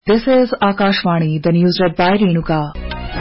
This is Akashvani, the news read by Renuka.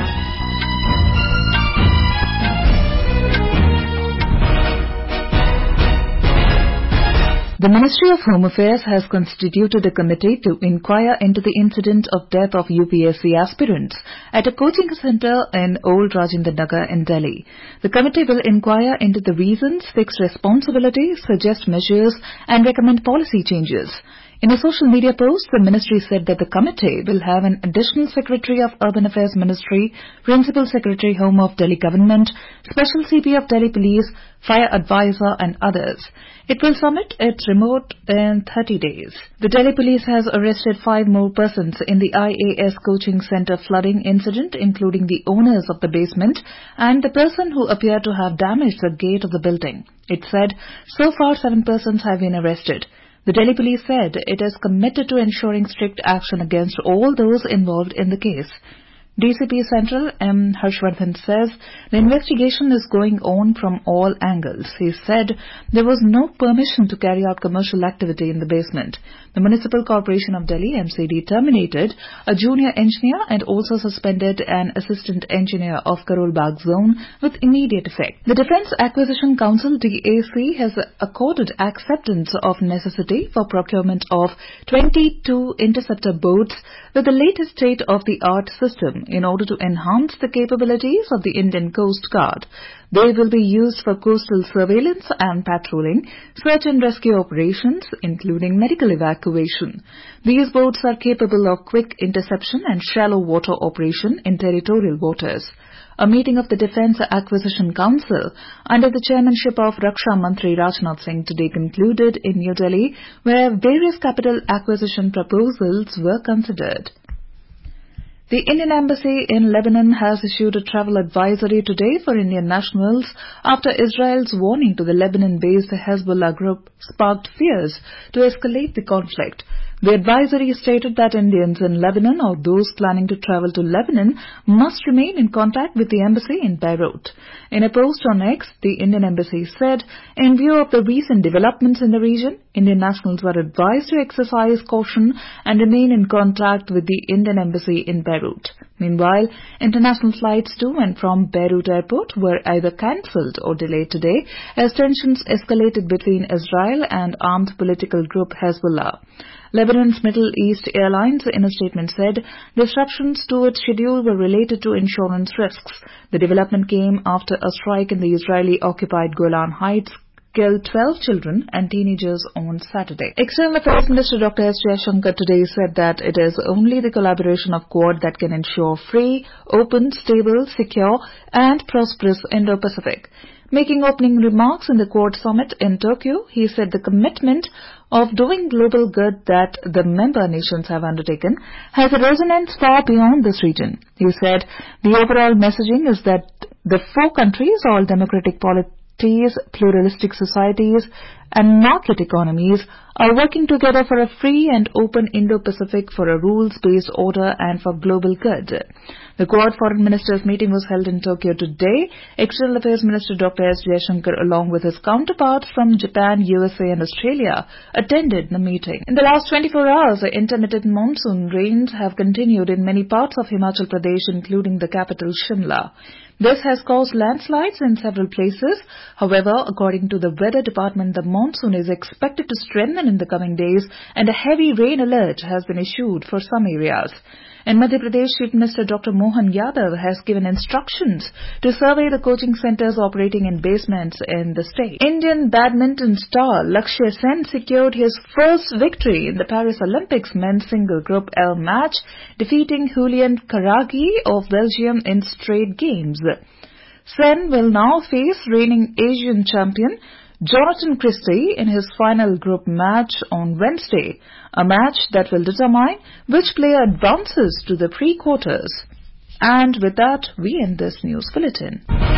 The Ministry of Home Affairs has constituted a committee to inquire into the incident of death of UPSC aspirants at a coaching centre in Old Rajendra Nagar in Delhi. The committee will inquire into the reasons, fix responsibilities, suggest measures and recommend policy changes. In a social media post, the ministry said that the committee will have an additional Secretary of Urban Affairs Ministry, Principal Secretary Home of Delhi Government, Special CP of Delhi Police, Fire Advisor and others. It will submit its report in 30 days. The Delhi Police has arrested 5 more persons in the IAS coaching centre flooding incident, including the owners of the basement and the person who appeared to have damaged the gate of the building. It said so far 7 persons have been arrested. The Delhi Police said it is committed to ensuring strict action against all those involved in the case. DCP Central M. Harshvardhan says the investigation is going on from all angles. He said there was no permission to carry out commercial activity in the basement. The Municipal Corporation of Delhi MCD terminated a junior engineer and also suspended an assistant engineer of Karol Bagh zone with immediate effect. The Defence Acquisition Council DAC has accorded acceptance of necessity for procurement of 22 interceptor boats with the latest state-of-the-art system in order to enhance the capabilities of the Indian Coast Guard. They will be used for coastal surveillance and patrolling, search and rescue operations, including medical evacuation. These boats are capable of quick interception and shallow water operation in territorial waters. A meeting of the Defence Acquisition Council under the chairmanship of Raksha Mantri Rajnath Singh today concluded in New Delhi, where various capital acquisition proposals were considered. The Indian Embassy in Lebanon has issued a travel advisory today for Indian nationals after Israel's warning to the Lebanon-based Hezbollah group sparked fears to escalate the conflict. The advisory stated that Indians in Lebanon or those planning to travel to Lebanon must remain in contact with the embassy in Beirut. In a post on X, the Indian Embassy said, in view of the recent developments in the region, Indian nationals were advised to exercise caution and remain in contact with the Indian Embassy in Beirut. Meanwhile, international flights to and from Beirut Airport were either cancelled or delayed today as tensions escalated between Israel and armed political group Hezbollah. Lebanon's Middle East Airlines, in a statement, said disruptions to its schedule were related to insurance risks. The development came after a strike in the Israeli-occupied Golan Heights killed 12 children and teenagers on Saturday. External Affairs Minister Dr. S. Jaishankar today said that it is only the collaboration of Quad that can ensure free, open, stable, secure and prosperous Indo-Pacific. Making opening remarks in the Quad Summit in Tokyo, he said the commitment of doing global good that the member nations have undertaken has a resonance far beyond this region. He said the overall messaging is that the 4 countries, all democratic polities, pluralistic societies and market economies are working together for a free and open Indo-Pacific, for a rules-based order and for global good. The Quad Foreign Ministers meeting was held in Tokyo today. External Affairs Minister Dr. S. Jaishankar, along with his counterparts from Japan, USA and Australia, attended the meeting. In the last 24 hours, intermittent monsoon rains have continued in many parts of Himachal Pradesh, including the capital Shimla. This has caused landslides in several places. However, according to the Weather Department, the monsoon is expected to strengthen in the coming days and a heavy rain alert has been issued for some areas. In Madhya Pradesh, Chief Minister Dr. Mohan Yadav has given instructions to survey the coaching centres operating in basements in the state. Indian badminton star Lakshya Sen secured his first victory in the Paris Olympics men's single Group L match, defeating Julian Karagi of Belgium in straight games. Sen will now face reigning Asian champion Jonathan Christie in his final group match on Wednesday, a match that will determine which player advances to the pre-quarters. And with that, we end this news bulletin.